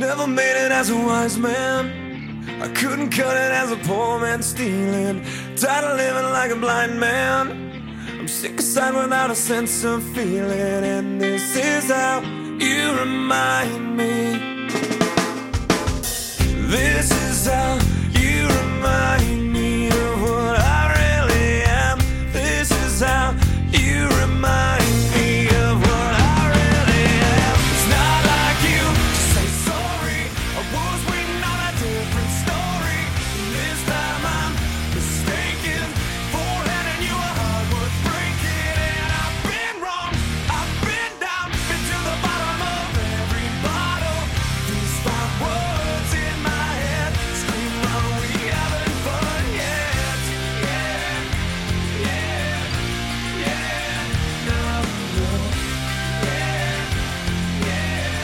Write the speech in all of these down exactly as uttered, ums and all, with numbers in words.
never made it as a wise man. I couldn't cut it as a poor man stealing. Tired of living like a blind man. I'm sick aside without a sense of feeling. And this is how you remind me. This is how you remind me of what I really am. This is how you remind me of what I really am. It's not like you to say sorry. I was waiting on a different story. And this time I'm mistaken for handing you a heart worth breaking. And I've been wrong, I've been down, been to the bottom of every bottle. These five words in my head scream, are we having fun yet? Yeah, yeah, yeah, no, no, yeah, yeah,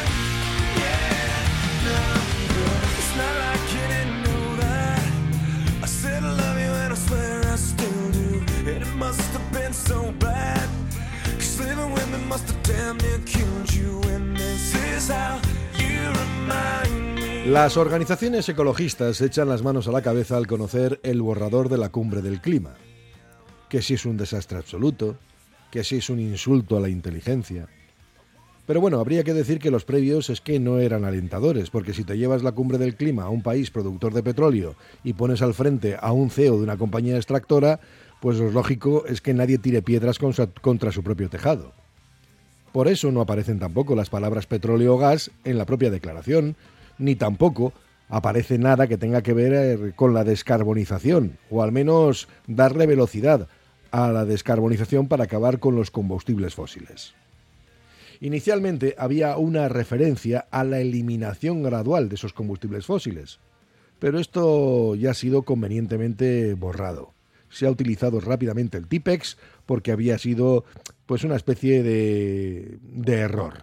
yeah, no, no. It's not like you didn't know that. I said I love you and I swear I still do. And it must have been so bad, 'cause living with me must have damn near killed you. And this is how you remind me. Las organizaciones ecologistas echan las manos a la cabeza al conocer el borrador de la Cumbre del Clima. Que si es un desastre absoluto, que si es un insulto a la inteligencia. Pero bueno, habría que decir que los previos es que no eran alentadores, porque si te llevas la Cumbre del Clima a un país productor de petróleo y pones al frente a un C E O de una compañía extractora, pues lo lógico es que nadie tire piedras contra su propio tejado. Por eso no aparecen tampoco las palabras petróleo o gas en la propia declaración, ni tampoco aparece nada que tenga que ver con la descarbonización, o al menos darle velocidad a la descarbonización para acabar con los combustibles fósiles. Inicialmente había una referencia a la eliminación gradual de esos combustibles fósiles, pero esto ya ha sido convenientemente borrado. Se ha utilizado rápidamente el TIPEX porque había sido pues una especie de, de error.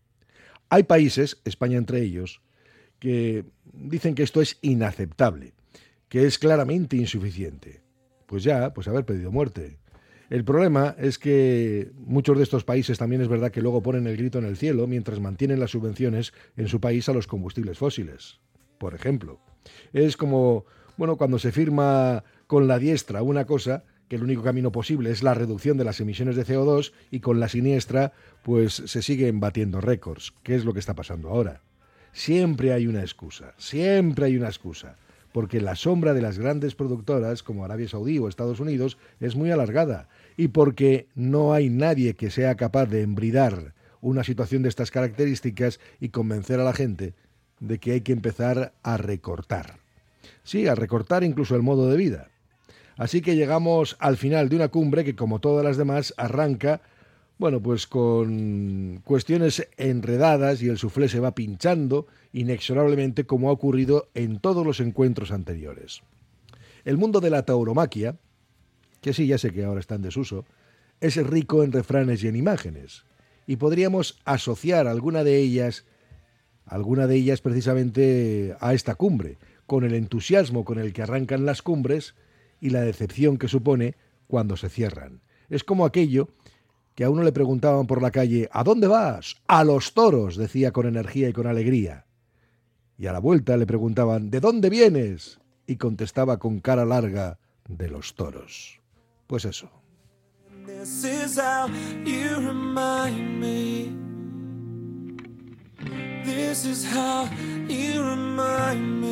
Hay países, España entre ellos, que dicen que esto es inaceptable, que es claramente insuficiente. Pues ya, pues haber pedido muerte. El problema es que muchos de estos países también es verdad que luego ponen el grito en el cielo mientras mantienen las subvenciones en su país a los combustibles fósiles. Por ejemplo, es como, bueno, cuando se firma con la diestra una cosa, que el único camino posible es la reducción de las emisiones de C O dos, y con la siniestra, pues se siguen batiendo récords. ¿Qué es lo que está pasando ahora? Siempre hay una excusa, siempre hay una excusa, porque la sombra de las grandes productoras como Arabia Saudí o Estados Unidos es muy alargada, y porque no hay nadie que sea capaz de embridar una situación de estas características y convencer a la gente de que hay que empezar a recortar. Sí, a recortar incluso el modo de vida. Así que llegamos al final de una cumbre que, como todas las demás, arranca, bueno, pues con cuestiones enredadas y el suflé se va pinchando inexorablemente, como ha ocurrido en todos los encuentros anteriores. El mundo de la tauromaquia, que sí, ya sé que ahora está en desuso, es rico en refranes y en imágenes, y podríamos asociar alguna de ellas, alguna de ellas precisamente a esta cumbre, con el entusiasmo con el que arrancan las cumbres y la decepción que supone cuando se cierran. Es como aquello que a uno le preguntaban por la calle: ¿a dónde vas? A los toros, decía con energía y con alegría. Y a la vuelta le preguntaban: ¿de dónde vienes? Y contestaba con cara larga: de los toros. Pues eso. This is how you remind me. This is how you remind me.